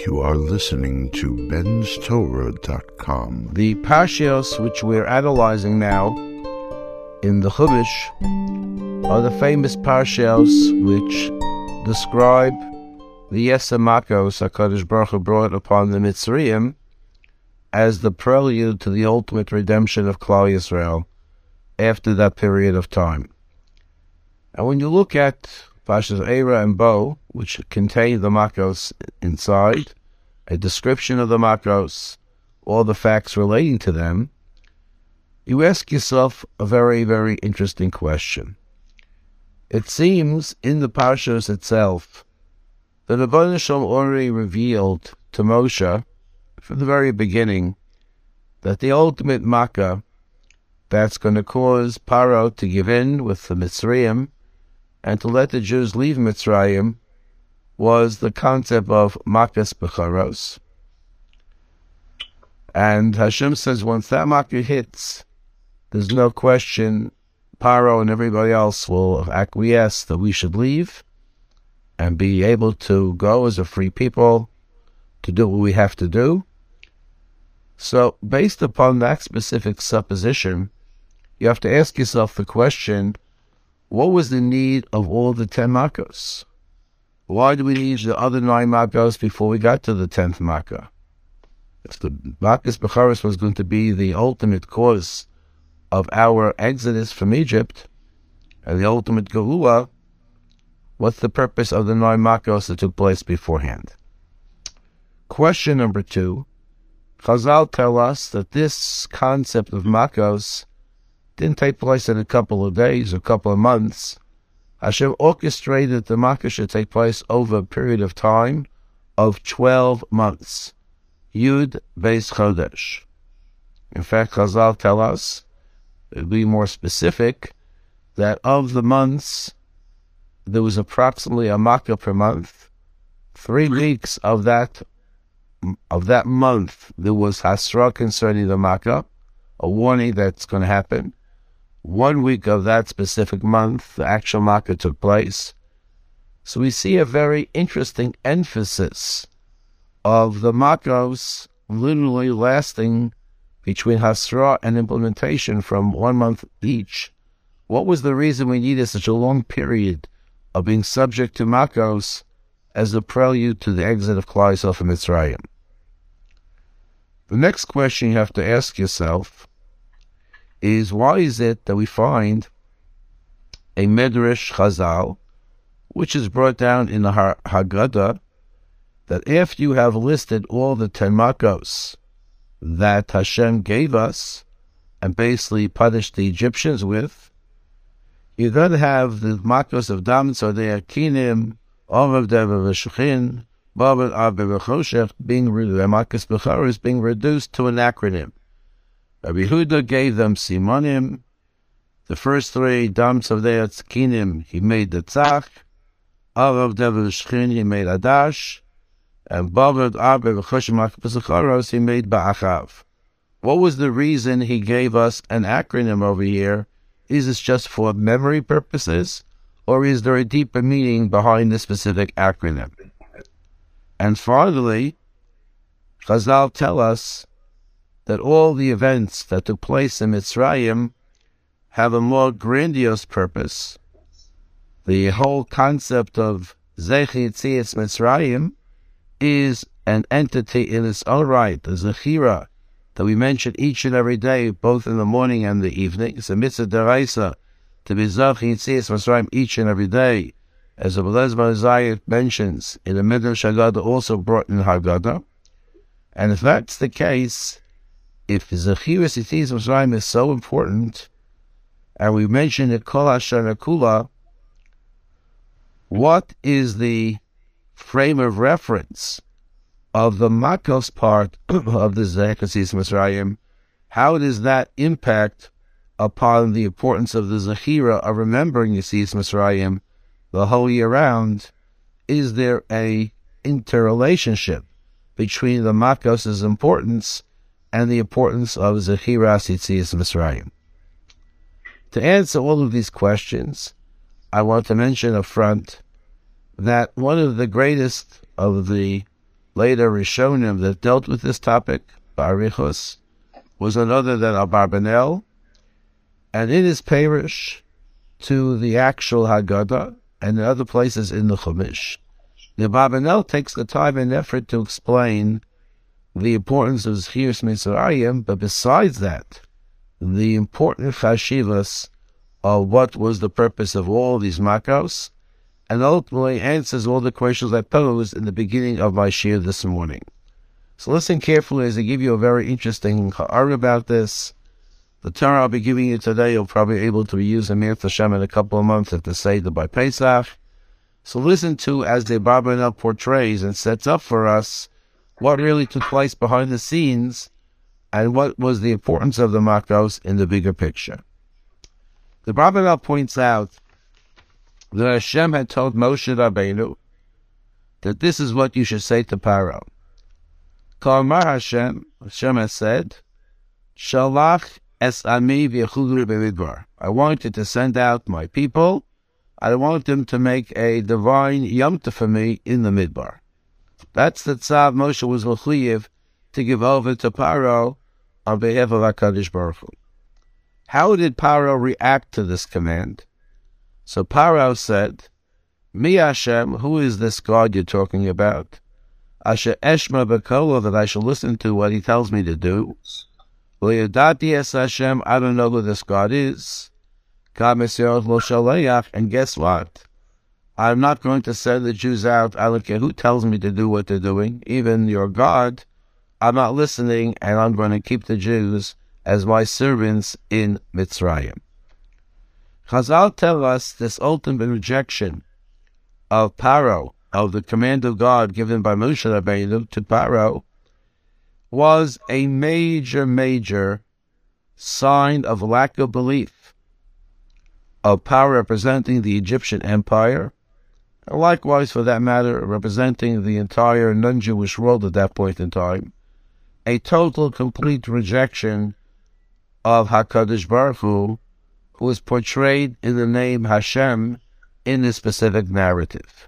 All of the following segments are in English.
You are listening to benstorah.com. The Parshios which we're analyzing now in the Chumash are the famous Parshios which describe the Yesa Makos HaKadosh Baruch Hu brought upon the Mitzrayim as the prelude to the ultimate redemption of Klal Yisrael after that period of time. And when you look at Parshas Eira and Bo, which contain the Makos inside, a description of the Makos, all the facts relating to them, you ask yourself a very, very interesting question. It seems in the Parshas itself that the Rebbeinu Shalom already revealed to Moshe from the very beginning that the ultimate Makkah that's going to cause Paro to give in with the Mitzrayim and to let the Jews leave Mitzrayim was the concept of Makas Becharos. And Hashem says once that Makkah hits, there's no question Paro and everybody else will acquiesce that we should leave and be able to go as a free people to do what we have to do. So based upon that specific supposition, you have to ask yourself the question, what was the need of all the 10 Makkos? Why do we need the other 9 Makkos before we got to the 10th Makkah? If the Makas Becharos was going to be the ultimate cause of our exodus from Egypt and the ultimate Geula, what's the purpose of the 9 Makkos that took place beforehand? Question number 2. Chazal tell us that this concept of Makkos didn't take place in a couple of days or a couple of months. Hashem orchestrated the Makkah should take place over a period of time of 12 months. Yud Beis Chodesh. In fact, Chazal tell us, to be more specific, that of the months, there was approximately a Makkah per month. 3 weeks of that month, there was Hasra concerning the Makkah, a warning that's going to happen. 1 week of that specific month, the actual Makkah took place. So we see a very interesting emphasis of the Makkos literally lasting between Hasra and implementation from 1 month each. What was the reason we needed such a long period of being subject to Makkos as a prelude to the exit of Klal Yisrael from Mitzrayim? The next question you have to ask yourself is, why is it that we find a Medrash Chazal, which is brought down in the Haggadah, that after you have listed all the 10 Makkos that Hashem gave us and basically punished the Egyptians with, you then have the Makkos of Dam Tzodei Akinim, Orav Dever V'Shechin, Babel Arbe V'Choshech, being Makkos Becharos being reduced to an acronym. Rabbi Yehuda gave them Simonim. The first 3, Dam Tzodei Akinim, he made the Tzach. Orav Dever V'Shechin, he made Adash. And Babel Arbe V'Choshech Makkos Becharos, he made Ba'achav. What was the reason he gave us an acronym over here? Is this just for memory purposes, or is there a deeper meaning behind this specific acronym? And finally, Chazal tell us that all the events that took place in Mitzrayim have a more grandiose purpose. The whole concept of Zechi Yetzias Mitzrayim is an entity in its own right, the Zechira, that we mention each and every day, both in the morning and the evening. It's a mitzvah deraisa to be Zechi Yetzias Mitzrayim each and every day, as the Belez Zayat mentions in the Midrash Haggadah, also brought in Haggadah. And if that's the case, if Zechiras Yetzias Mitzrayim is so important, and we mentioned it Kol Hashana Kula, what is the frame of reference of the Makkos part of the Zechiras Yetzias Mitzrayim? How does that impact upon the importance of the Zechira of remembering Yetzias Mitzrayim the whole year round? Is there a interrelationship between the Makkos' importance and the importance of Zechiras Yetzias Mitzrayim? To answer all of these questions, I want to mention up front that one of the greatest of the later Rishonim that dealt with this topic, Barichus, was none other than Abarbanel, and in his parish to the actual Haggadah and in other places in the Chumash, the Abarbanel takes the time and effort to explain the importance of Zchias Mitzrayim, but besides that, the important chashivas of what was the purpose of all these makos, and ultimately answers all the questions I posed in the beginning of my shir this morning. So listen carefully as I give you a very interesting ha'ar about this. The Torah I'll be giving you today, you'll probably be able to use in Mir Hashem in a couple of months at the Seder by Pesach. So listen to as the Abarbanel portrays and sets up for us what really took place behind the scenes and what was the importance of the makos in the bigger picture. The Abarbanel points out that Hashem had told Moshe Rabbeinu that this is what you should say to Paro. K'amar Hashem has said, Shalach es ami v'yechudru b'midbar. I wanted to send out my people. I want them to make a divine Yom Tov for me in the Midbar. That's the tzav Moshe was mechuyev to give over to Paro on behalf of HaKadosh Baruch Hu. How did Paro react to this command? So Paro said, Mi Hashem, who is this God you're talking about? Asher eshma b'kolo, that I shall listen to what he tells me to do. L'yadati es Hashem, I don't know who this God is. Ka Mesirot lo shaleach, and guess what? I'm not going to send the Jews out. I don't care who tells me to do what they're doing. Even your God, I'm not listening, and I'm going to keep the Jews as my servants in Mitzrayim. Chazal tell us this ultimate rejection of Paro, of the command of God given by Moshe Rabbeinu to Paro, was a major sign of lack of belief of Paro representing the Egyptian Empire, and likewise, for that matter, representing the entire non-Jewish world at that point in time, a total, complete rejection of HaKadosh Baruch Hu, who is portrayed in the name Hashem in this specific narrative.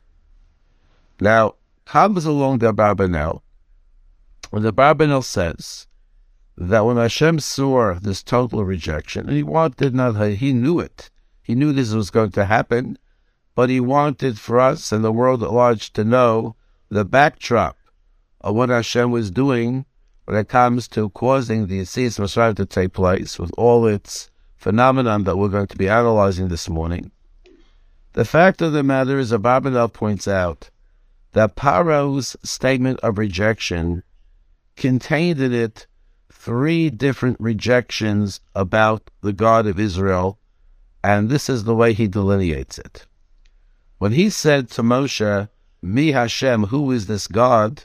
Now, comes along the Abarbanel, when the Abarbanel says that when Hashem saw this total rejection, and he knew it, he knew this was going to happen, but he wanted for us and the world at large to know the backdrop of what Hashem was doing when it comes to causing the Yetzias Mitzrayim to take place, with all its phenomenon that we're going to be analyzing this morning. The fact of the matter is, Abarbanel points out that Paro's statement of rejection contained in it three different rejections about the God of Israel, and this is the way he delineates it. When he said to Moshe, Mi Hashem, who is this God?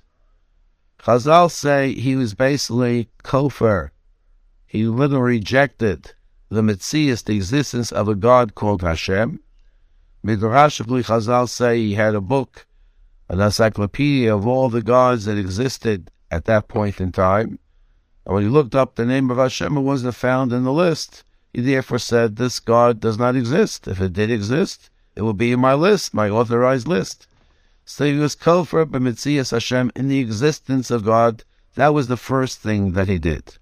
Chazal say he was basically kofar. He literally rejected the Metzias, the existence of a God called Hashem. Midrashically, Chazal say he had a book, an encyclopedia of all the gods that existed at that point in time. And when he looked up the name of Hashem, it wasn't found in the list. He therefore said, this God does not exist. If it did exist, it will be in my list, my authorized list. So he was kofar b'metzias Hashem, in the existence of God. That was the first thing that he did.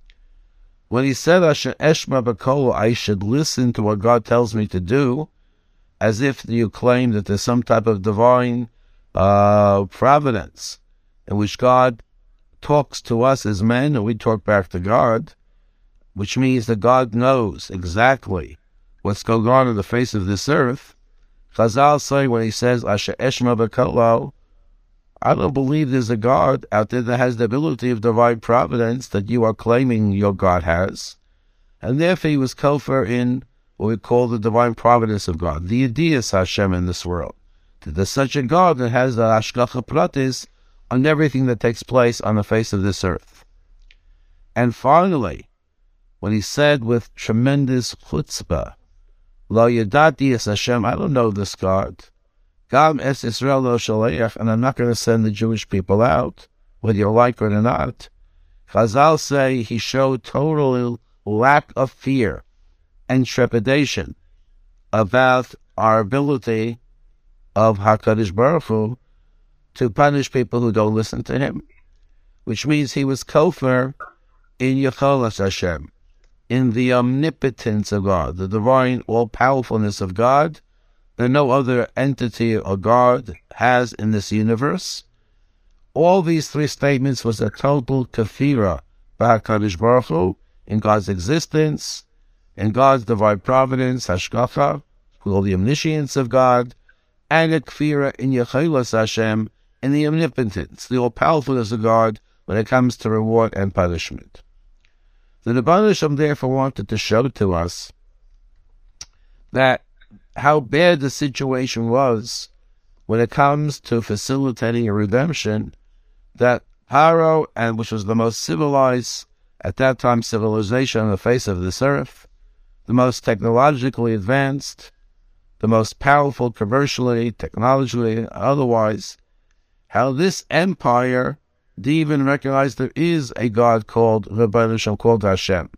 When he said, Asher eshma b'kolo, I should listen to what God tells me to do, as if you claim that there's some type of divine providence in which God talks to us as men and we talk back to God, which means that God knows exactly what's going on the face of this earth. Chazal say when he says, Asher eshma b'kolo, I don't believe there's a God out there that has the ability of divine providence that you are claiming your God has. And therefore he was kofar in what we call the divine providence of God, the Yedias Hashem in this world. That there's such a God that has the hashgacha pratis on everything that takes place on the face of this earth. And finally, when he said with tremendous chutzpah, Lo yadati es Hashem, I don't know this God. Gam es Israel lo shaleach, and I'm not going to send the Jewish people out, whether you like it or not. Chazal say he showed total lack of fear and trepidation about our ability of HaKadosh Baruch Hu to punish people who don't listen to him, which means he was kofar in Yecholas Hashem, in the omnipotence of God, the divine all-powerfulness of God, that no other entity or God has in this universe. All these three statements was a total kafira by HaKadosh Baruch Hu, in God's existence, in God's divine providence, Hashgacha, with all the omniscience of God, and a kafira in Yecholas Hashem, in the omnipotence, the all-powerfulness of God when it comes to reward and punishment. The Rebbeinu Shalom therefore wanted to show to us that how bad the situation was when it comes to facilitating a redemption, that Paro, and which was the most civilized at that time civilization on the face of this earth, the most technologically advanced, the most powerful commercially, technologically, otherwise, how this empire didn't even recognize there is a God called Rebbeinu Shalom, called Hashem.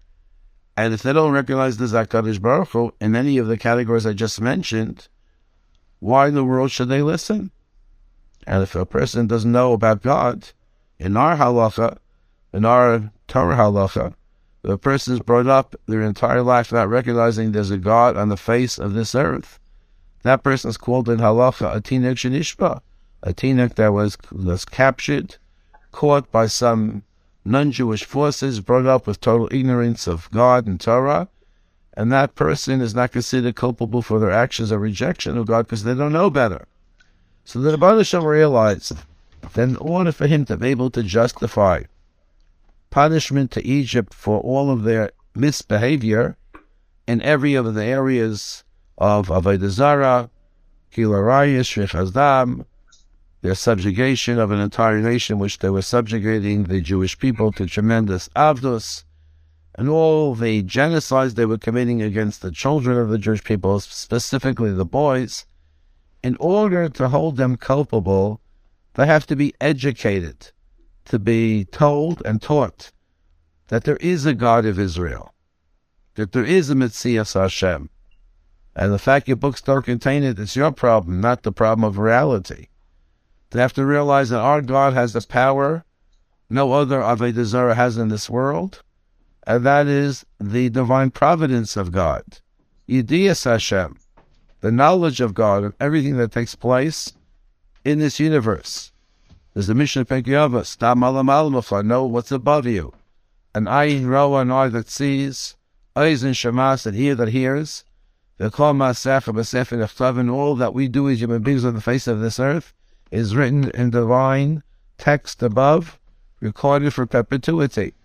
And if they don't recognize this HaKadosh Baruch Hu in any of the categories I just mentioned, why in the world should they listen? And if a person doesn't know about God, in our halacha, in our Torah halacha, if a person is brought up their entire life not recognizing there's a God on the face of this earth, that person is called in halacha a tinuk shenishba, a tinuk that was captured, caught by some non-Jewish forces, brought up with total ignorance of God and Torah, and that person is not considered culpable for their actions or rejection of God because they don't know better. So the Rebbeinu Shalom realized that in order for him to be able to justify punishment to Egypt for all of their misbehavior in every of the areas of Avodah Zarah, Kila Rayis, Shrichas Dam, their subjugation of an entire nation, which they were subjugating the Jewish people to tremendous avdos, and all the genocides they were committing against the children of the Jewish people, specifically the boys. In order to hold them culpable, they have to be educated, to be told and taught that there is a God of Israel, that there is a Metzias Hashem, and the fact your books don't contain it, it's your problem, not the problem of reality. They have to realize that our God has the power no other Avodah Zarah has in this world, and that is the divine providence of God, Yedias Hashem, the knowledge of God, of everything that takes place in this universe. There's the Mishnah Pekiyava, Stam Alamal Mufla, know what's above you. An Ayin Roa, an eye that sees, eyes and Shamas, an ear that hears, the Kol Masach, Basef, and all that we do as human beings on the face of this earth is written in divine text above, recorded for perpetuity.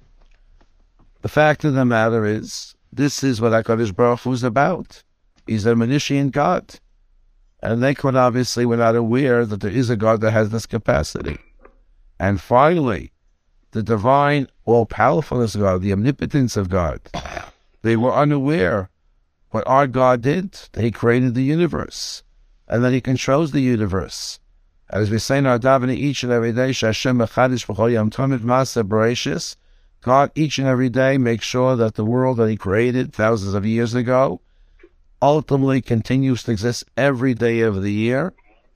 The fact of the matter is, this is what HaKadosh Baruch Hu is about. He's an omniscient God. And they quite obviously were not aware that there is a God that has this capacity. And finally, the divine all-powerfulness of God, the omnipotence of God. They were unaware what our God did, that He created the universe, and that He controls the universe. As we say in our davening each and every day, Hashem Echadish B'chol Yom Tov Ma'aseh Bereishis, God each and every day makes sure that the world that He created thousands of years ago ultimately continues to exist every day of the year,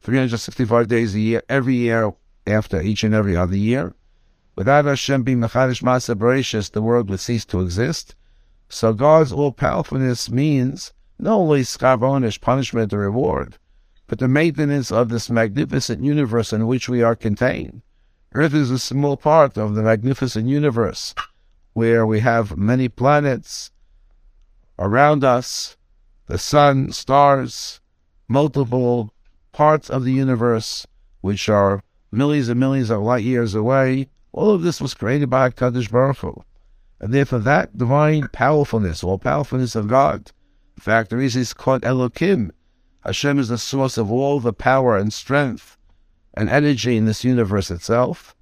365 days a year, every year after each and every other year. Without Hashem being Mechadish Ma'aseh Bereishis, the world would cease to exist. So God's all-powerfulness means not only schar v'onish, punishment or reward, but the maintenance of this magnificent universe in which we are contained. Earth is a small part of the magnificent universe, where we have many planets around us, the sun, stars, multiple parts of the universe, which are millions and millions of light years away. All of this was created by HaKadosh Baruch Hu. And therefore that divine powerfulness, all powerfulness of God, in fact, the reason it's called Elokim, Hashem is the source of all the power and strength and energy in this universe itself.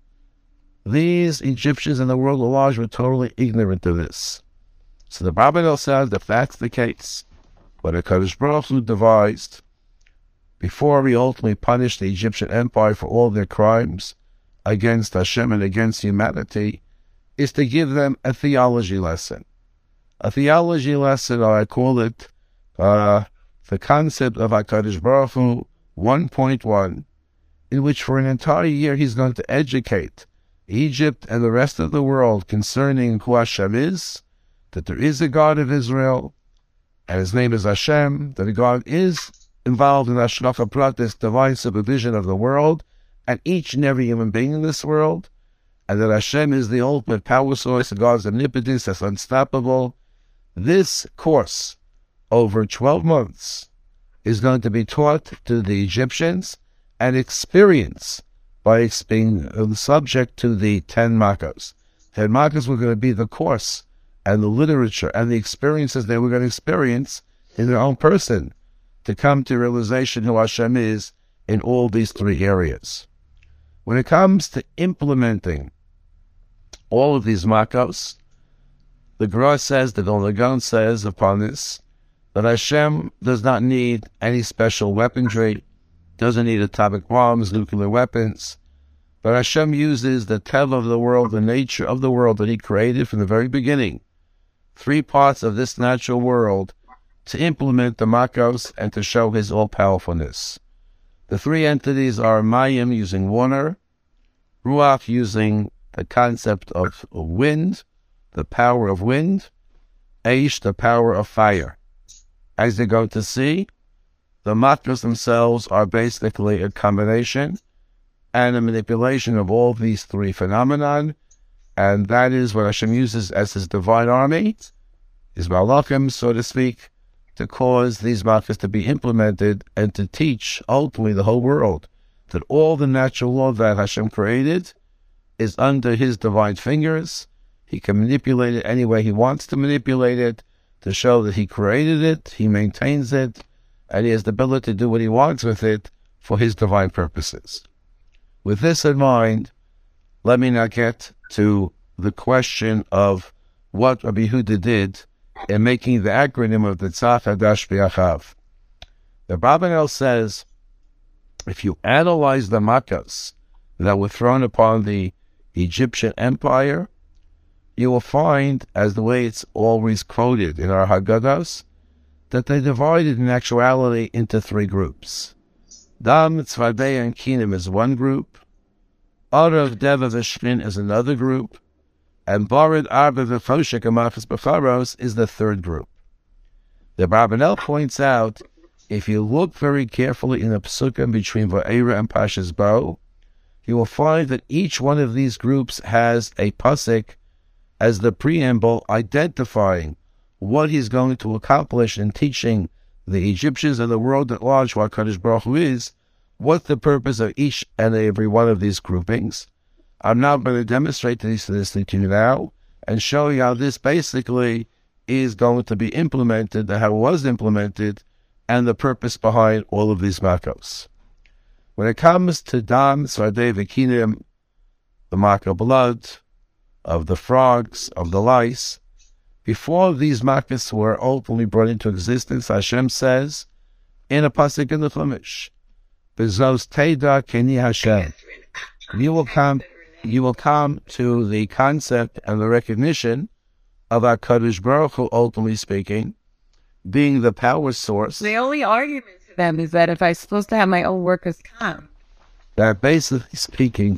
These Egyptians in the world at large were totally ignorant of this. So the Bible says that that's the case. What HaKadosh Baruch Hu devised before He ultimately punished the Egyptian empire for all their crimes against Hashem and against humanity is to give them a theology lesson. A theology lesson, or I call it the concept of HaKadosh Baruch Hu 1.1, in which for an entire year he's going to educate Egypt and the rest of the world concerning who Hashem is, that there is a God of Israel, and his name is Hashem, that God is involved in Hashgacha Pratis, divine supervision of the world, and each and every human being in this world, and that Hashem is the ultimate power source, God's omnipotence that's unstoppable. This course, over 12 months, is going to be taught to the Egyptians and experienced by being subject to the 10 Makkos. 10 Makkos were going to be the course and the literature and the experiences they were going to experience in their own person to come to realization who Hashem is in all these three areas. When it comes to implementing all of these Makkos, the Gemara says, the Vilna Gaon says upon this, that Hashem does not need any special weaponry, doesn't need atomic bombs, nuclear weapons, but Hashem uses the teva of the world, the nature of the world that He created from the very beginning, three parts of this natural world, to implement the Makkos and to show His all-powerfulness. The three entities are Mayim, using water, Ruach, using the concept of wind, the power of wind, Eish, the power of fire. As you're going to see, the Makkos themselves are basically a combination and a manipulation of all these three phenomenon, and that is what Hashem uses as His divine army, His Malachim, so to speak, to cause these Makkos to be implemented and to teach, ultimately, the whole world that all the natural law that Hashem created is under His divine fingers. He can manipulate it any way He wants to manipulate it, to show that He created it, He maintains it, and He has the ability to do what He wants with it for His divine purposes. With this in mind, let me now get to the question of what Rabbi Yehuda did in making the acronym of the Tzach Hadash B'Achav. The Abarbanel says, if you analyze the Makkos that were thrown upon the Egyptian empire, you will find, as the way it's always quoted in our Haggadahs, that they divided in actuality into three groups. Dam, Tzvadei, and Kinim is one group, Arav, Deva, Veshmin is another group, and Barid, Arba, V'Foshek, and Mafis B'Faros is the third group. The Abarbanel points out, if you look very carefully in the Psukim between Va'era and Pashas Bo, you will find that each one of these groups has a pasuk as the preamble identifying what he's going to accomplish in teaching the Egyptians and the world at large what Kadosh Baruch Hu is, what the purpose of each and every one of these groupings. I'm now going to demonstrate this to you now and show you how this basically is going to be implemented, how it was implemented, and the purpose behind all of these Makkos. When it comes to Dam, Tzvadei, V'Kinim, the mark of blood, of the frogs, of the lice, before these Makkos were ultimately brought into existence, Hashem says in a pasuk in the Chumash, "B'zos Teda Keni Hashem." You will come to the concept and the recognition of our Kadosh Baruch Hu, ultimately speaking, being the power source. The only argument to them is that if I'm supposed to have my own workers come, that basically speaking,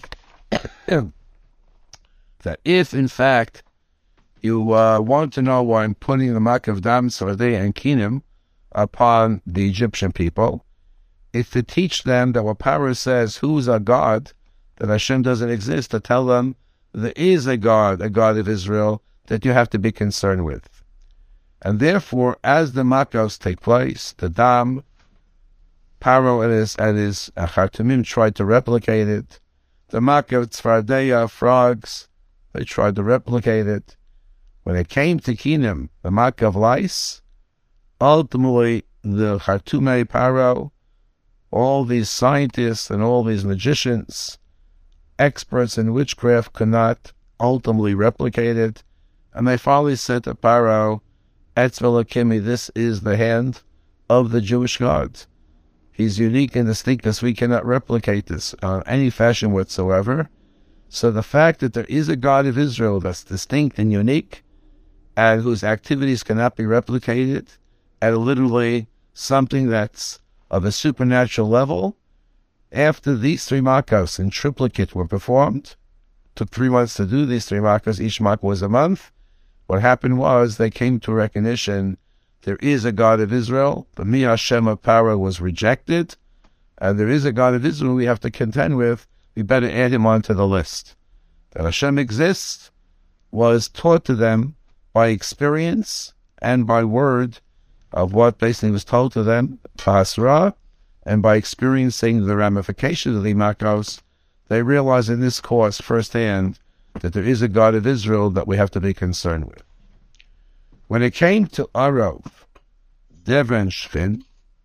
that if in fact you want to know why I'm putting the mark of Dam, Tzvadei, and Kinim upon the Egyptian people, is to teach them that what power says, who's a God, that Hashem doesn't exist, to tell them there is a God of Israel, that you have to be concerned with. And therefore, as the Makkos take place, the Dam, Paro and his Chartumim tried to replicate it. The Makkah Tzvardei, frogs, they tried to replicate it. When it came to Kinim, the Makkah of lice, ultimately the Chartumei Paro, all these scientists and all these magicians, experts in witchcraft, could not ultimately replicate it. And they finally said to Paro, Etzvah Lakimi, this is the hand of the Jewish God. He's unique and distinct, as we cannot replicate this in any fashion whatsoever. So the fact that there is a God of Israel that's distinct and unique, and whose activities cannot be replicated, and literally something that's of a supernatural level, After these 3 makos in triplicate were performed, took 3 months to do these 3 makos, each makah was a month. What happened was they came to recognition there is a God of Israel. The Mi Hashem of Paro was rejected, and there is a God of Israel we have to contend with. We better add him onto the list. That Hashem exists was taught to them by experience and by word of what basically was told to them, Pasra, and by experiencing the ramifications of the makos, they realized in this course firsthand that there is a God of Israel that we have to be concerned with. When it came to Arov, Dever and Shchin,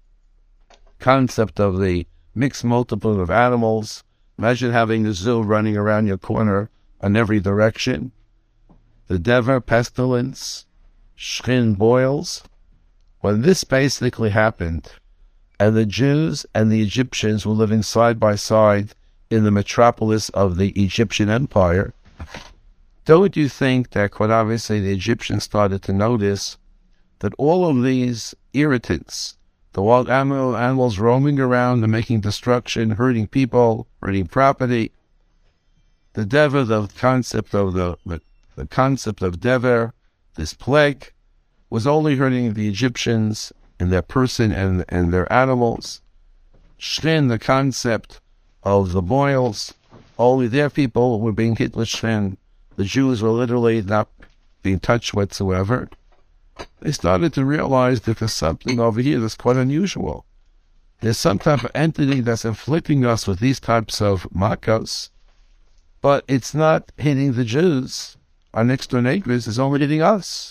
concept of the mixed multiple of animals, imagine having a zoo running around your corner in every direction. The Dever, pestilence, Shchin, boils. When this basically happened, and the Jews and the Egyptians were living side by side in the metropolis of the Egyptian Empire, don't you think that quite obviously the Egyptians started to notice that all of these irritants, the wild animals roaming around and making destruction, hurting people, hurting property, the Dever, the concept of the concept of Dever, this plague, was only hurting the Egyptians and their person and their animals. Shchin, the concept of the boils, only their people were being hit with Shchin. The Jews were literally not being touched whatsoever. They started to realize that there's something over here that's quite unusual. There's some type of entity that's inflicting us with these types of makos, but it's not hitting the Jews. Our next door neighbors is only hitting us.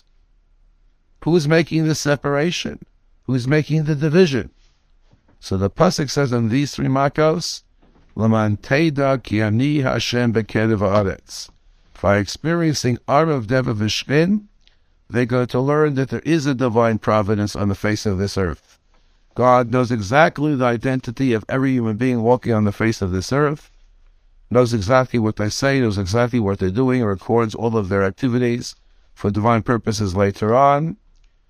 Who's making the separation? Who's making the division? So the pasuk says on these 3 makos, L'man teida ki ani Hashem b'kerev haaretz. By experiencing Arov, Dever, V'Shchin, they're going to learn that there is a divine providence on the face of this earth. God knows exactly the identity of every human being walking on the face of this earth, knows exactly what they say, knows exactly what they're doing, and records all of their activities for divine purposes later on.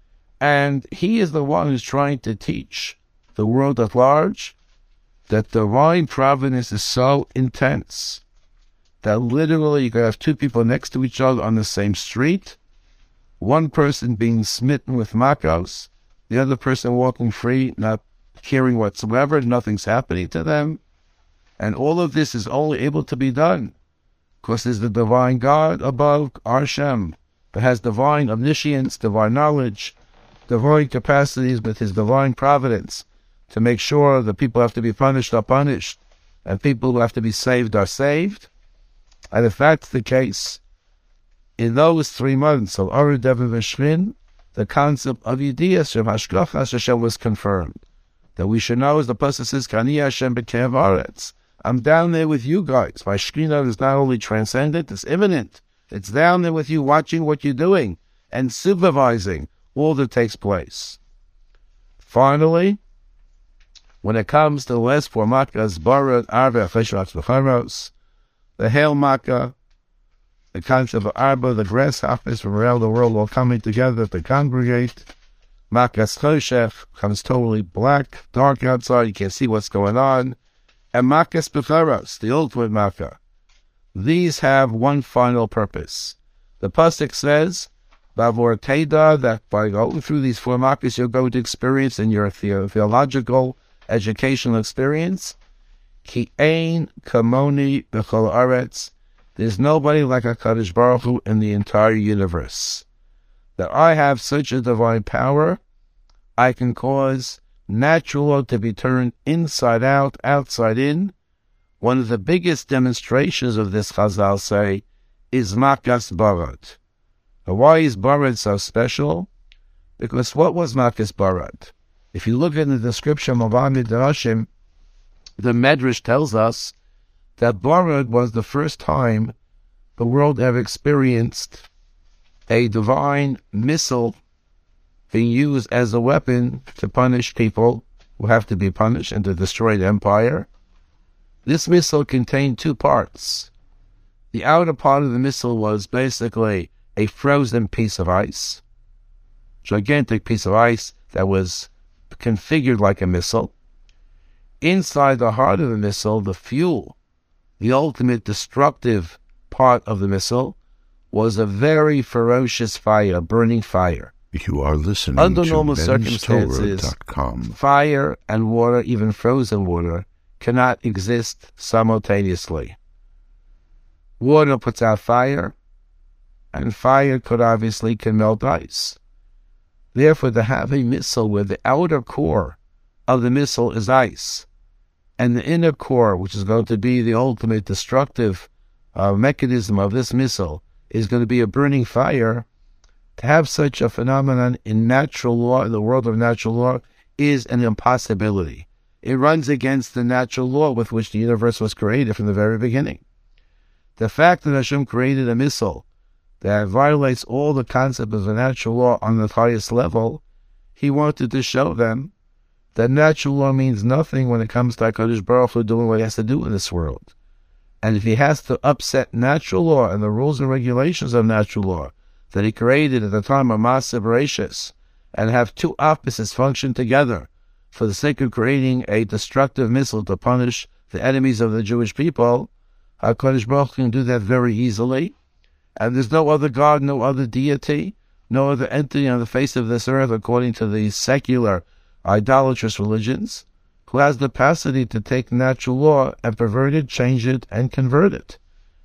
And he is the one who's trying to teach the world at large that divine providence is so intense that literally you could have 2 people next to each other on the same street, one person being smitten with makos, the other person walking free, not caring whatsoever, nothing's happening to them. And all of this is only able to be done because there's the divine God above, our Hashem, that has divine omniscience, divine knowledge, divine capacities with his divine providence to make sure that people have to be punished are punished, and people who have to be saved are saved. And if that's the case, in those 3 months of Arov, Dever, V'Shchin, the concept of Yediyas Shem Hashgachas Hashem was confirmed. That we should know, as the pasuk says, Kani Hashem b'kerev haaretz. I'm down there with you guys. My Shekhinah is not only transcendent, it's imminent. It's down there with you, watching what you're doing and supervising all that takes place. Finally, when it comes to the last 4 makas, Barad, Arva, Cheshach, V'charos, the Hail Makkah, the concept of Arba, the grasshoppers from around the world all coming together to congregate. Makas Choshech comes totally black, dark outside, you can't see what's going on. And Makas Becharos, the ultimate Makkah. These have one final purpose. The pasuk says, Bavor Teda, that by going through these 4 makas you're going to experience in your theological, educational experience, Ki ein kamoni b'chol aretz. There's nobody like HaKadosh Baruch Hu in the entire universe. That I have such a divine power, I can cause natural law to be turned inside out, outside in. One of the biggest demonstrations of this, Chazal say, is Makas Barad. Now, why is Barad so special? Because what was Makas Barad? If you look in the description of Midrashim, the Medrash tells us that Barad was the first time the world ever experienced a divine missile being used as a weapon to punish people who have to be punished and to destroy the empire. This missile contained 2 parts. The outer part of the missile was basically a frozen piece of ice, gigantic piece of ice that was configured like a missile. Inside the heart of the missile, the fuel, the ultimate destructive part of the missile, was a very ferocious fire, a burning fire. You are listening Under to normal circumstances, benstorah.com. fire and water, even frozen water, cannot exist simultaneously. Water puts out fire, and fire can melt ice. Therefore, to have a missile where the outer core of the missile is ice, and the inner core, which is going to be the ultimate destructive mechanism of this missile, is going to be a burning fire, to have such a phenomenon in natural law, in the world of natural law, is an impossibility. It runs against the natural law with which the universe was created from the very beginning. The fact that Hashem created a missile that violates all the concepts of the natural law on the highest level, he wanted to show them that natural law means nothing when it comes to HaKadosh Baruch Hu doing what he has to do in this world. And if he has to upset natural law and the rules and regulations of natural law that he created at the time of Maaseh Bereshis, and have two opposites function together for the sake of creating a destructive missile to punish the enemies of the Jewish people, HaKadosh Baruch Hu can do that very easily. And there's no other God, no other deity, no other entity on the face of this earth, according to the secular, idolatrous religions, who has the capacity to take natural law and pervert it, change it, and convert it.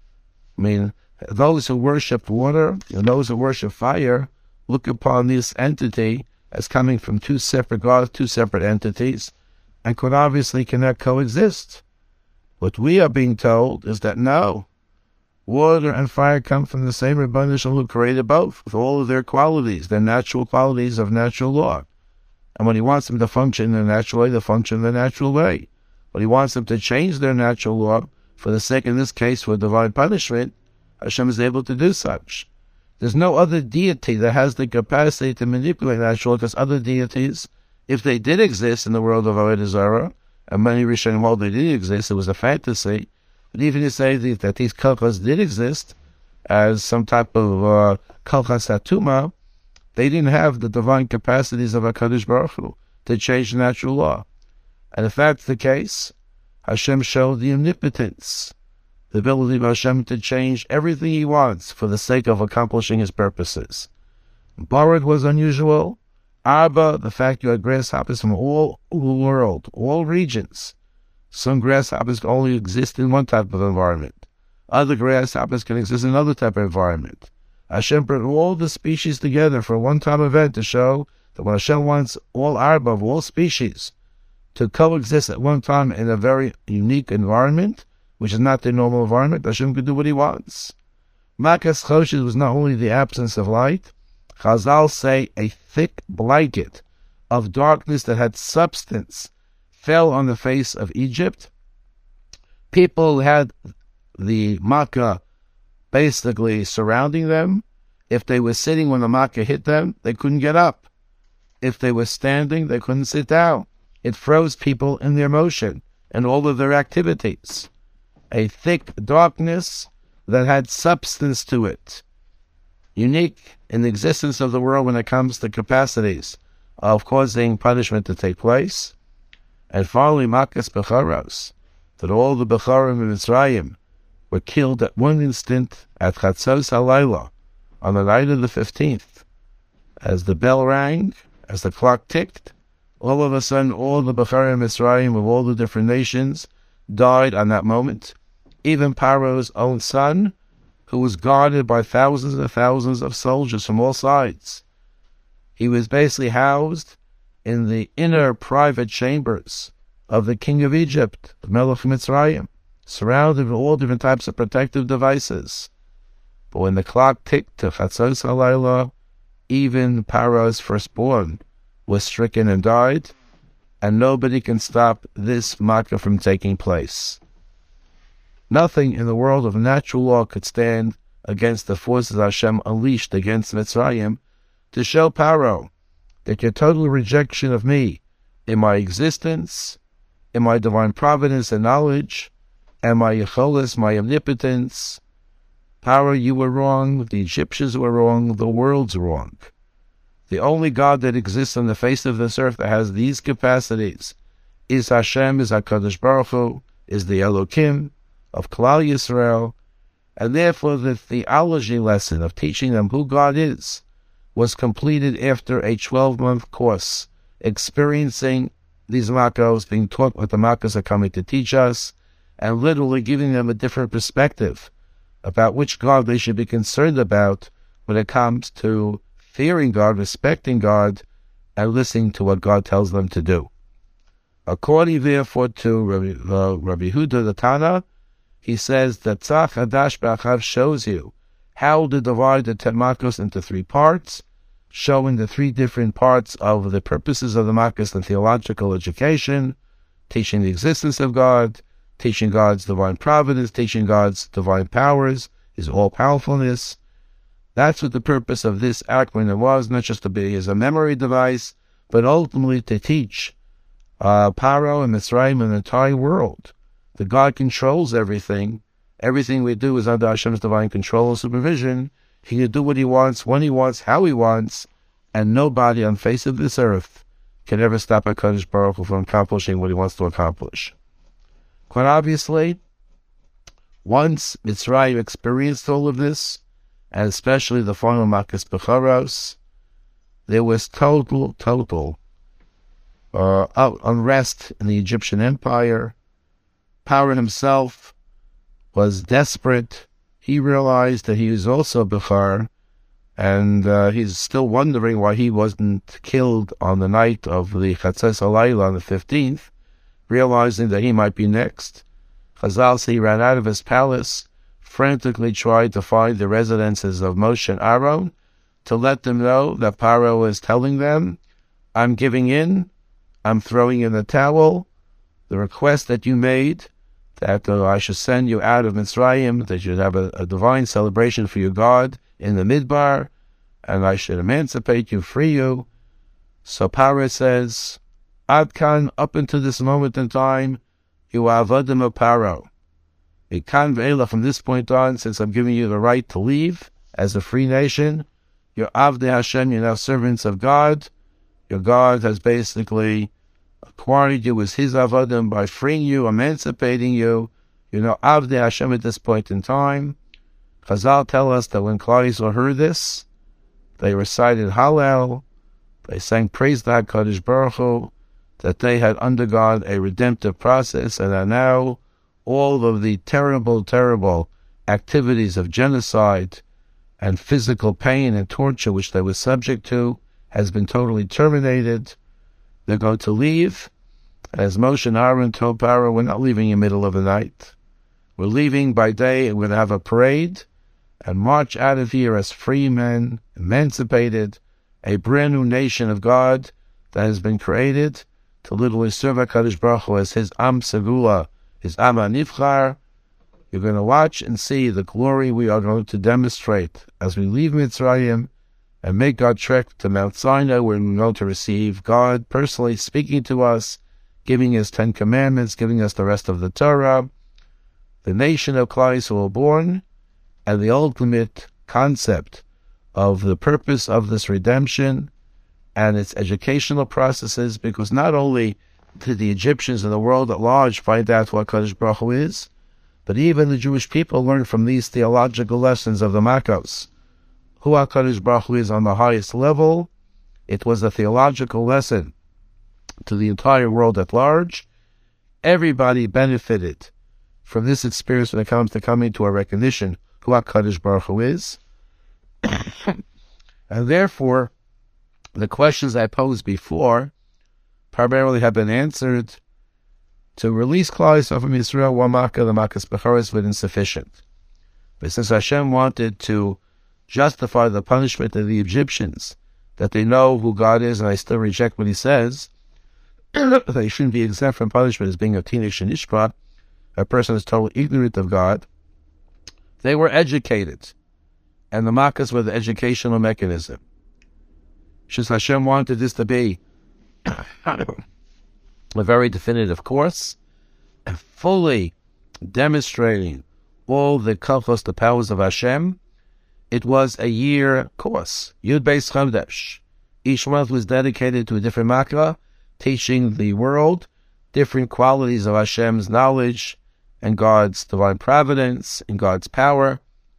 I mean, those who worship water and those who worship fire look upon this entity as coming from two separate gods, two separate entities, and cannot coexist. What we are being told is that no, water and fire come from the same Rebbeinu Shalom who created both, with all of their qualities, their natural qualities of natural law. And when he wants them to function in their natural way, they function in their natural way. When he wants them to change their natural law, for the sake, in this case, for divine punishment, Hashem is able to do such. There's no other deity that has the capacity to manipulate natural law, because other deities, if they did exist in the world of Avodah Zarah, and many Rishonim hold they did exist, it was a fantasy. But even to say that these Kalchas did exist as some type of Kalchas Hatuma, they didn't have the divine capacities of HaKadosh Baruch Hu to change natural law. And if that's the case, Hashem showed the omnipotence, the ability of Hashem to change everything he wants for the sake of accomplishing his purposes. Barad was unusual. Arba, the fact you had grasshoppers from all the world, all regions. Some grasshoppers can only exist in one type of environment. Other grasshoppers can exist in another type of environment. Hashem brought all the species together for a one-time event to show that when Hashem wants all Arba of all species to coexist at one time in a very unique environment, which is not their normal environment, Hashem can do what he wants. Makas Choshes was not only the absence of light, Chazal say a thick blanket of darkness that had substance fell on the face of Egypt. People had the Makkah basically surrounding them. If they were sitting when the Makkah hit them, they couldn't get up. If they were standing, they couldn't sit down. It froze people in their motion and all of their activities. A thick darkness that had substance to it, unique in the existence of the world when it comes to capacities of causing punishment to take place. And finally, Makas Becharos, that all the Becharim in Mitzrayim were killed at one instant at Chatzos HaLayla, on the night of the 15th. As the bell rang, as the clock ticked, all of a sudden all the Becharim Mitzrayim of all the different nations died on that moment. Even Paro's own son, who was guarded by thousands and thousands of soldiers from all sides. He was basically housed in the inner private chambers of the king of Egypt, the Melech Mitzrayim, surrounded with all different types of protective devices. But when the clock ticked to Chatzos HaLayla, even Paro's firstborn was stricken and died, and nobody can stop this makkah from taking place. Nothing in the world of natural law could stand against the forces Hashem unleashed against Mitzrayim to show Paro that your total rejection of me in my existence, in my divine providence and knowledge, and my Yecholis, my omnipotence, Paro, you were wrong, the Egyptians were wrong, the world's wrong. The only God that exists on the face of this earth that has these capacities is Hashem, is HaKadosh Baruch Hu, is the Elokim of Klal Yisrael, and therefore the theology lesson of teaching them who God is was completed after a 12-month course, experiencing these Makkos, being taught what the Makkos are coming to teach us, and literally giving them a different perspective about which God they should be concerned about when it comes to fearing God, respecting God, and listening to what God tells them to do. According, therefore, to Rabbi Huda the Tana, he says that Tzach Hadash B'Achav shows you how to divide the 10 Makkos into 3 parts, showing the 3 different parts of the purposes of the Makkos and theological education, teaching the existence of God, teaching God's divine providence, teaching God's divine powers, His all-powerfulness. That's what the purpose of this acronym was, not just to be as a memory device, but ultimately to teach Paro and Mitzrayim and the entire world that God controls everything. Everything we do is under Hashem's divine control and supervision. He can do what He wants, when He wants, how He wants, and nobody on the face of this earth can ever stop HaKadosh Baruch Hu from accomplishing what He wants to accomplish. Quite obviously, once Mitzrayim experienced all of this, and especially the final Makkos Bechoros, there was total unrest in the Egyptian Empire. Paro himself was desperate. He realized that he was also Bechar, and he's still wondering why he wasn't killed on the night of the Chatzos Halayla on the 15th, realizing that he might be next. Chazal says he ran out of his palace, frantically tried to find the residences of Moshe and Aaron to let them know that Paro was telling them, I'm giving in, I'm throwing in the towel. The request that you made, that I should send you out of Mitzrayim, that you should have a divine celebration for your God in the Midbar, and I should emancipate you, free you. So Paro says, Adkan, up until this moment in time, you are Avadim of Paro. Ikan ve'ela, from this point on, since I'm giving you the right to leave as a free nation, you're Avdei Hashem, you're now servants of God. Your God has basically acquired you as His Avadim by freeing you, emancipating you. You're now Avdei Hashem at this point in time. Chazal tell us that when Klal Yisrael heard this, they recited Hallel, they sang praise to HaKadosh Baruch Hu, that they had undergone a redemptive process and are now all of the terrible activities of genocide and physical pain and torture which they were subject to has been totally terminated. They're going to leave. As Moshe and Aaron told Paro, we're not leaving in the middle of the night. We're leaving by day, and we're going to have a parade and march out of here as free men, emancipated, a brand new nation of God that has been created to literally serve HaKadosh Baruch Hu as His Am Segula, His Am HaNivchar. You're going to watch and see the glory we are going to demonstrate as we leave Mitzrayim and make our trek to Mount Sinai, where we're going to receive God personally speaking to us, giving us 10 commandments, giving us the rest of the Torah. The nation of Klal Yisrael born, and the ultimate concept of the purpose of this redemption and its educational processes, because not only did the Egyptians and the world at large find out what HaKadosh Baruch Hu is, but even the Jewish people learned from these theological lessons of the Makkos who HaKadosh Baruch Hu is on the highest level. It was a theological lesson to the entire world at large. Everybody benefited from this experience when it comes to coming to a recognition who HaKadosh Baruch Hu is. And therefore, the questions I posed before primarily have been answered. To release Klal Yisrael from Yisrael, one Makkah, the Makkos Bechoros, was insufficient. But since Hashem wanted to justify the punishment of the Egyptians, that they know who God is and I still reject what He says, they shouldn't be exempt from punishment as being a teenage shenishpa, a person is totally ignorant of God. They were educated, and the Makkos were the educational mechanism. Since Hashem wanted this to be a very definitive course, and fully demonstrating all the kachos, the powers of Hashem, it was a year course. Yud Beis Chodesh. Each month was dedicated to a different makkah, teaching the world different qualities of Hashem's knowledge and God's divine providence and God's power.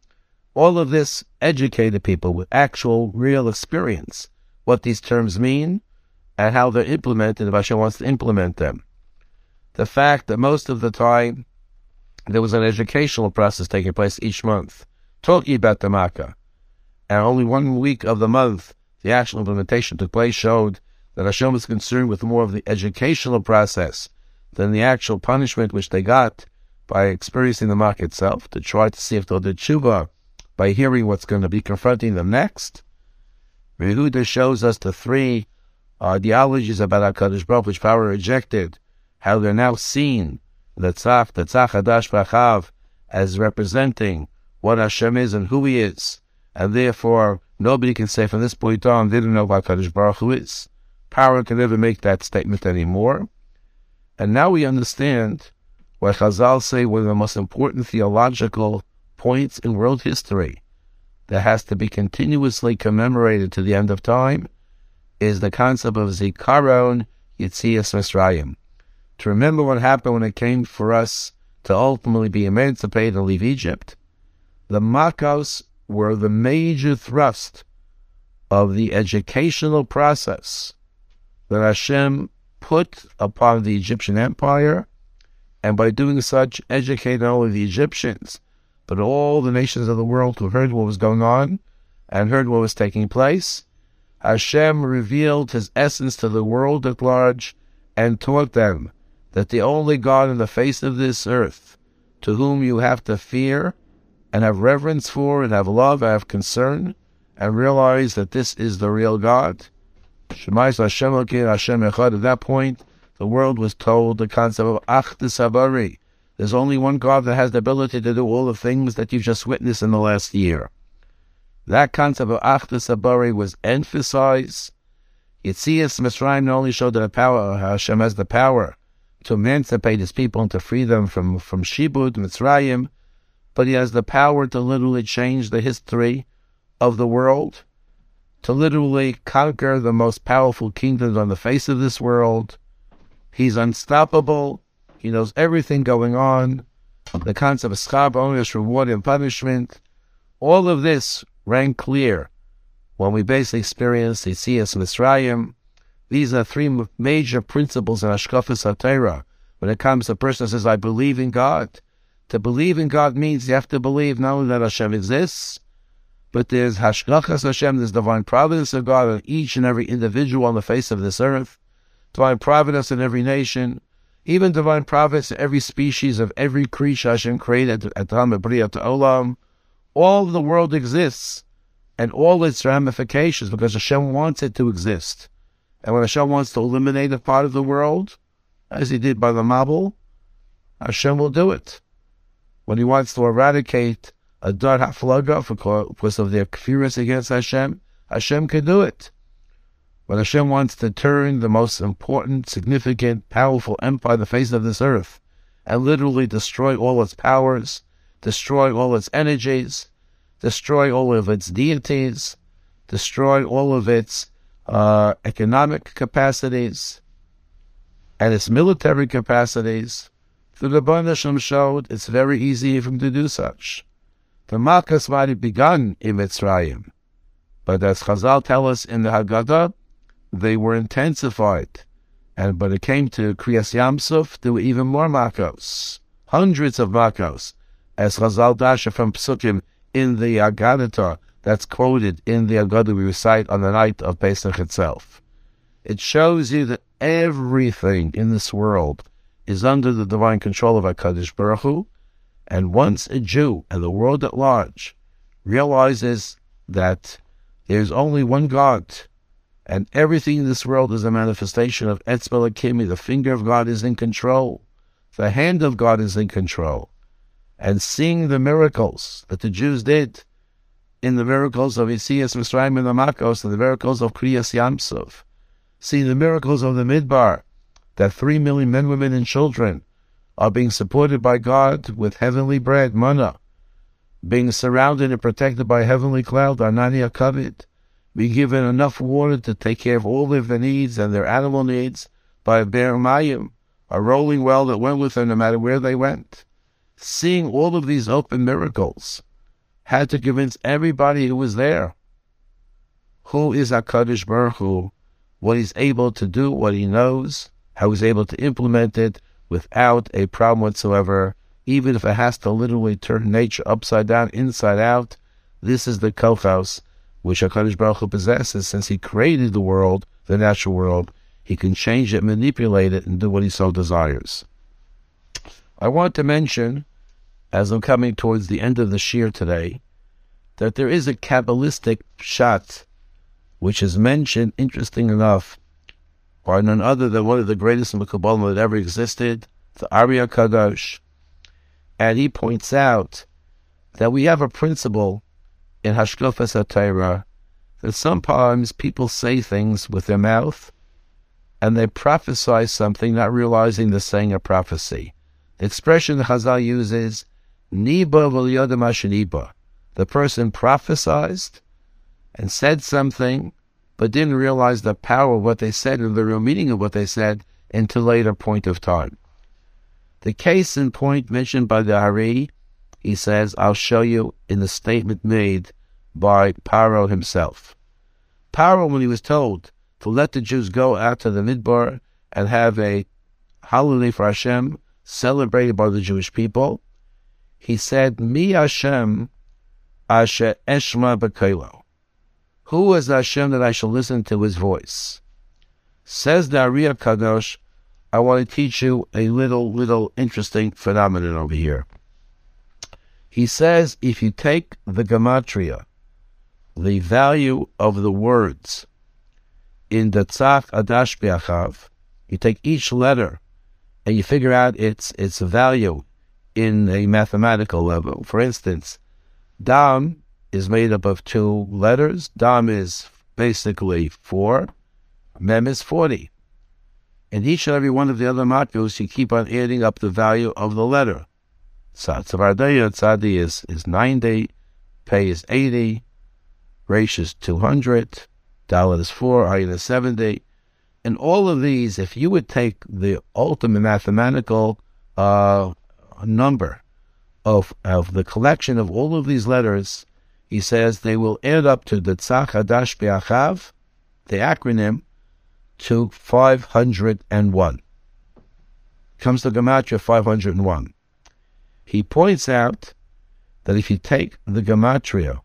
All of this educated people with actual, real experience, what these terms mean and how they're implemented if Hashem wants to implement them. The fact that most of the time there was an educational process taking place each month, talking about the Makkah, and only 1 week of the month the actual implementation took place showed that Hashem was concerned with more of the educational process than the actual punishment which they got by experiencing the Makkah itself, to try to see if they'll do tshuva by hearing what's going to be confronting them next. Yehuda shows us the three ideologies about HaKadosh Baruch Hu, which power rejected, how they're now seen, the Tzach Hadash V'Achav, as representing what Hashem is and who He is, and therefore nobody can say from this point on they don't know what HaKadosh Baruch Hu is. Power can never make that statement anymore. And now we understand why Chazal say one of the most important theological points in world history that has to be continuously commemorated to the end of time is the concept of Zikaron Yetzias Mitzrayim. To remember what happened when it came for us to ultimately be emancipated and leave Egypt. The Makkos were the major thrust of the educational process that Hashem put upon the Egyptian empire, and by doing such educated not only the Egyptians, but all the nations of the world who heard what was going on and heard what was taking place. Hashem revealed His essence to the world at large and taught them that the only God on the face of this earth, to whom you have to fear and have reverence for and have love and have concern and realize that this is the real God. Shema Yisrael Hashem Elokeinu Hashem Echad. At that point, the world was told the concept of Achdus Habari. There's only one God that has the ability to do all the things that you've just witnessed in the last year. That concept of Achdus Habari was emphasized. Yetzias Mitzrayim not only showed that the power, Hashem has the power to emancipate His people and to free them from Shibud, Mitzrayim, but He has the power to literally change the history of the world, to literally conquer the most powerful kingdoms on the face of this world. He's unstoppable. He knows everything going on. The concept of schar b'onesh, reward and punishment. All of this rang clear when we basically experienced Yetzias Mitzrayim. These are three major principles in Hashkafas HaTorah. When it comes to a person who says, I believe in God. To believe in God means you have to believe not only that Hashem exists, but there's Hashgachas Hashem, there's divine providence of God on each and every individual on the face of this earth, divine providence in every nation, even divine providence in every species of every creature Hashem created at Tam B'Riyat Olam. All of the world exists, and all its ramifications, because Hashem wants it to exist. And when Hashem wants to eliminate a part of the world, as He did by the Mabul, Hashem will do it. When He wants to eradicate a Dar HaFlaga because of their furious against Hashem, Hashem can do it. When Hashem wants to turn the most important, significant, powerful empire on the face of this earth and literally destroy all its powers, destroy all its energies, destroy all of its deities, destroy all of its economic capacities and its military capacities, the Rebbeinu Hashem showed it's very easy for him to do such. The Makkos might have begun in Mitzrayim, but as Chazal tell us in the Haggadah, they were intensified. And when it came to Kriyas Yamsuf, there were even more Makkos, hundreds of Makkos, as Chazal Dasha from Psukim in the Haggadah that's quoted in the Haggadah we recite on the night of Pesach itself. It shows you that everything in this world is under the divine control of HaKadosh Baruch Hu, and once a Jew and the world at large realizes that there's only one God, and everything in this world is a manifestation of Etzbel Hakimi, the finger of God is in control, the hand of God is in control, and seeing the miracles that the Jews did in the miracles of Yetzias Mitzrayim and the Makkos, and the miracles of Kriyas Yamsuf, seeing the miracles of the Midbar, that 3 million men, women, and children are being supported by God with heavenly bread, manna, being surrounded and protected by a heavenly cloud, Anani HaKavod, being given enough water to take care of all of their needs and their animal needs by a Be'er Mayim, a rolling well that went with them no matter where they went. Seeing all of these open miracles had to convince everybody who was there who is HaKadosh Baruch Hu, what he's able to do, what he knows, how he's able to implement it without a problem whatsoever, even if it has to literally turn nature upside down, inside out. This is the kochos which HaKadosh Baruch Hu possesses. Since he created the world, the natural world, he can change it, manipulate it, and do what he so desires. I want to mention, as I'm coming towards the end of the shir today, that there is a Kabbalistic pshat which is mentioned, interesting enough, by none other than one of the greatest Mekubalim that ever existed, the Ari HaKadosh. And he points out that we have a principle in Hashkafas HaTorah that sometimes people say things with their mouth and they prophesy something, not realizing they're saying a prophecy. The expression the Chazal uses, Niba v'liyodem hasheniba. The person prophesied and said something, but didn't realize the power of what they said or the real meaning of what they said until a later point of time. The case in point mentioned by the Ari, he says, I'll show you in the statement made by Paro himself. Paro, when he was told to let the Jews go out to the Midbar and have a holiday for Hashem celebrated by the Jewish people, he said, Mi Hashem asher eshma b'koilo. Who is Hashem that I shall listen to his voice? Says the Ari HaKadosh, I want to teach you a little interesting phenomenon over here. He says, if you take the gematria, the value of the words in the Tzach Adash B'Achav, you take each letter and you figure out its value in a mathematical level. For instance, Dam is made up of 2 letters. Dam is basically 4. Mem is 40. And each and every one of the other matkos, you keep on adding up the value of the letter. Tzadi is 90, Pei is 80, Resh is 200, Dalet is 4, Ayin is 70. And all of these, if you would take the ultimate mathematical number of the collection of all of these letters, he says they will add up to the Tzach Hadash B'Achav, the acronym, to 501. Comes to Gematria 501. He points out that if you take the Gematria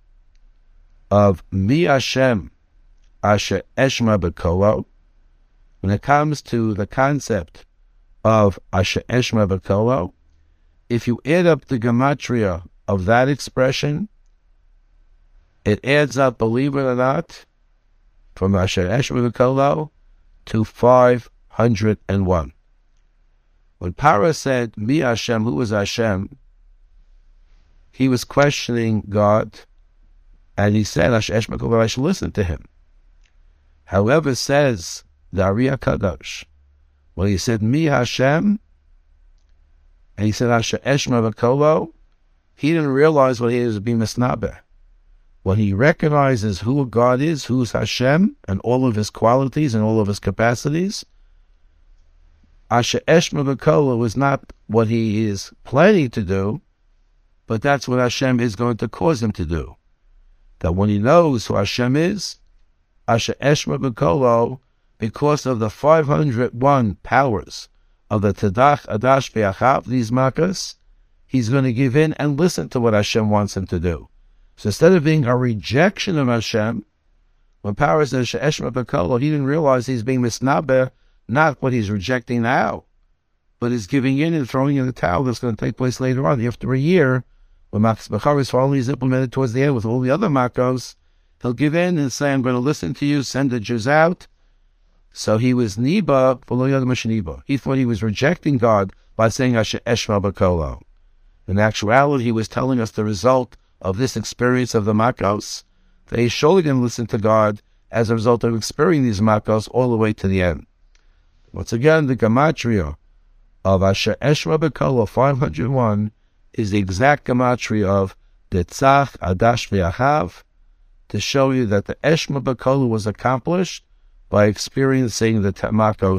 of Mi Hashem Asher Eshma B'Kolo, when it comes to the concept of Asher Eshma B'Kolo, if you add up the Gematria of that expression, it adds up, believe it or not, from Asher Eshma B'Kolo to 501. When Parah said, Mi Hashem, who is Hashem? He was questioning God, and he said, I should listen to him. However, says the Ari HaKadosh, when he said, Mi Hashem, and he said, Asher Eshma V'Kolo, he didn't realize what he was being misnabeh. When he recognizes who God is, who's Hashem, and all of his qualities and all of his capacities, Asher Eshma V'Kolo was not what he is planning to do, but that's what Hashem is going to cause him to do. That when he knows who Hashem is, Asher Eshma V'Kolo, because of the 501 powers of the Tzach Adash B'Achav, these makas, he's going to give in and listen to what Hashem wants him to do. So instead of being a rejection of Hashem, when Parah says Eshma B'Kolo, he didn't realize he's being misnabeh, not what he's rejecting now, but is giving in and throwing in the towel that's going to take place later on. After a year, when Makas B'Charis finally is implemented towards the end with all the other makos, he'll give in and say, I'm going to listen to you, send the Jews out. So he was Niba, Niba. He thought he was rejecting God by saying Asher Eshma B'Kolo. In actuality, he was telling us the result of this experience of the makos. They surely didn't listen to God as a result of experiencing these makos all the way to the end. Once again, the gematria of Asher Eshma B'Kolo 501 is the exact gematria of the Tzach Adash B'Achav, to show you that the Eshma B'Kolo was accomplished by experiencing the makos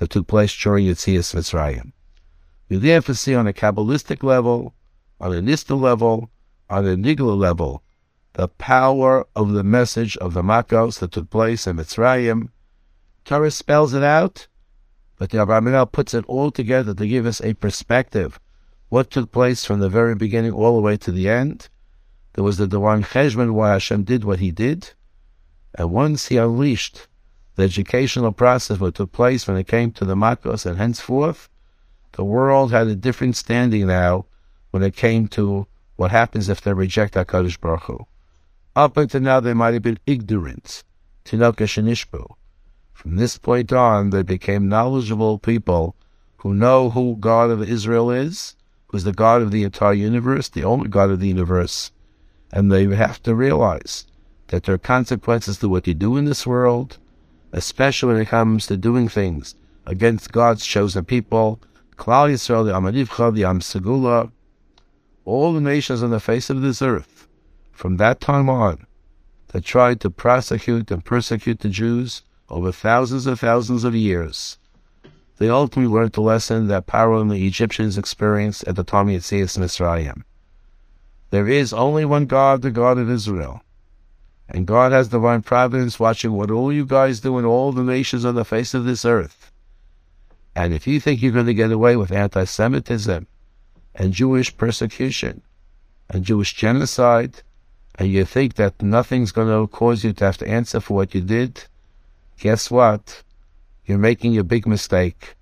that took place during Yetzias Mitzrayim. We therefore see on a Kabbalistic level, on a Nista level, on a Nigla level, the power of the message of the Makos that took place in Mitzrayim. Torah spells it out, but the Avraham puts it all together to give us a perspective. What took place from the very beginning all the way to the end. There was the Dewan Cheshbon why Hashem did what he did. And once he unleashed the educational process what took place when it came to the Makos and henceforth, the world had a different standing now when it came to what happens if they reject HaKadosh Baruch Hu. Up until now they might have been ignorant. Tinoka Shenishbu. From this point on, they became knowledgeable people who know who God of Israel is, who's the God of the entire universe, the only God of the universe. And they have to realize that there are consequences to what you do in this world, especially when it comes to doing things against God's chosen people, Klal Yisrael, the Am Nivcha, the Am Segula, all the nations on the face of this earth, from that time on, that tried to prosecute and persecute the Jews over thousands and thousands of years. They ultimately learned the lesson that Paro and the Egyptians experienced at the time of Yetzias Mitzrayim. There is only one God, the God of Israel. And God has divine providence watching what all you guys do in all the nations on the face of this earth. And if you think you're going to get away with anti-Semitism and Jewish persecution and Jewish genocide, and you think that nothing's going to cause you to have to answer for what you did, guess what? You're making a big mistake.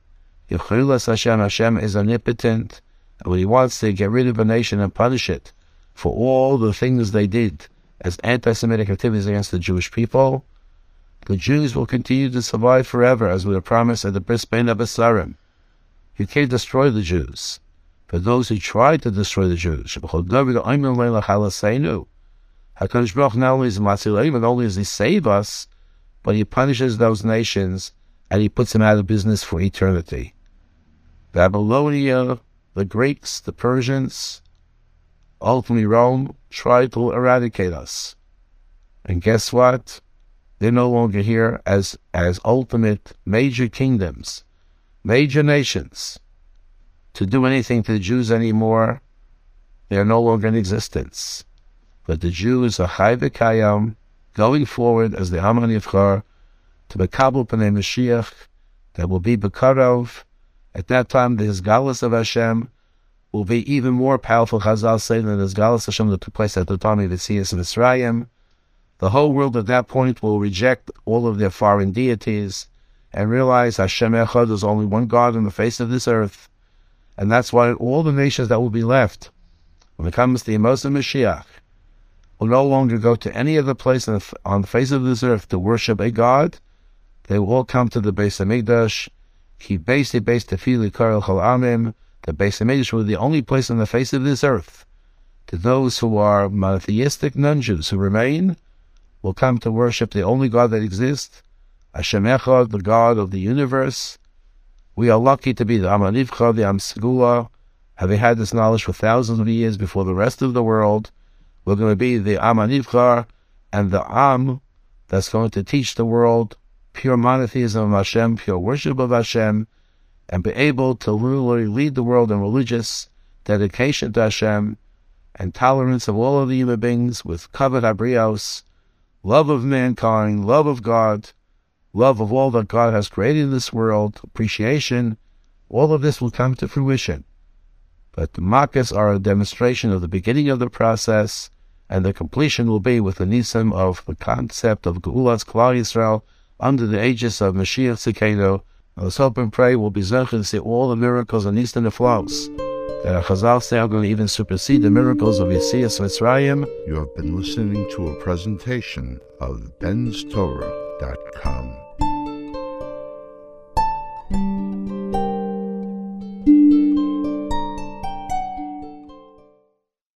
Hashem is omnipotent, and when he wants to get rid of a nation and punish it for all the things they did as anti-Semitic activities against the Jewish people, the Jews will continue to survive forever, as we were promised at the Bris Bein HaBesarim. You can't destroy the Jews. For those who tried to destroy the Jews, HaKadosh Baruch not only is Matzilayim, not only does he save us, but he punishes those nations and he puts them out of business for eternity. Babylonia, the Greeks, the Persians, ultimately Rome, tried to eradicate us. And guess what? They're no longer here as ultimate major kingdoms, major nations. To do anything to the Jews anymore, they are no longer in existence. But the Jews are Chai V'Kayam, going forward as the Am Nivchar, to Mekabel Pnei Mashiach, that will be Bekarov. At that time, the Hisgalus of Hashem will be even more powerful, Chazal say, than the Hisgalus Hashem that took place at the time of Yetzias Mitzrayim. The whole world at that point will reject all of their foreign deities and realize Hashem Echad is only one God on the face of this earth. And that's why all the nations that will be left, when it comes to Yemos HaMashiach, will no longer go to any other place on the face of this earth to worship a God. They will all come to the Beis HaMikdash. Ki Beis Tefillah Karel Chol Amim. The Beis HaMikdash will be the only place on the face of this earth. To those who are monotheistic non-Jews who remain, will come to worship the only God that exists, Hashem Echad, the God of the universe. We are lucky to be the Am Nivcha, the Am Segula, having had this knowledge for thousands of years before the rest of the world. We're going to be the Am Nivcha and the Am that's going to teach the world pure monotheism of Hashem, pure worship of Hashem, and be able to really lead the world in religious dedication to Hashem and tolerance of all of the human beings with kavod habrios, love of mankind, love of God, love of all that God has created in this world, appreciation. All of this will come to fruition. But the Makkas are a demonstration of the beginning of the process, and the completion will be with the nisim of the concept of Geulas Klal Yisrael under the aegis of Mashiach Tzidkenu. Let's hope and pray we'll be zecher to see all the miracles and Eastern Neflaos that our Chazal say are going to even supersede the miracles of Yetzias Mitzrayim. You have been listening to a presentation of benstorah.com.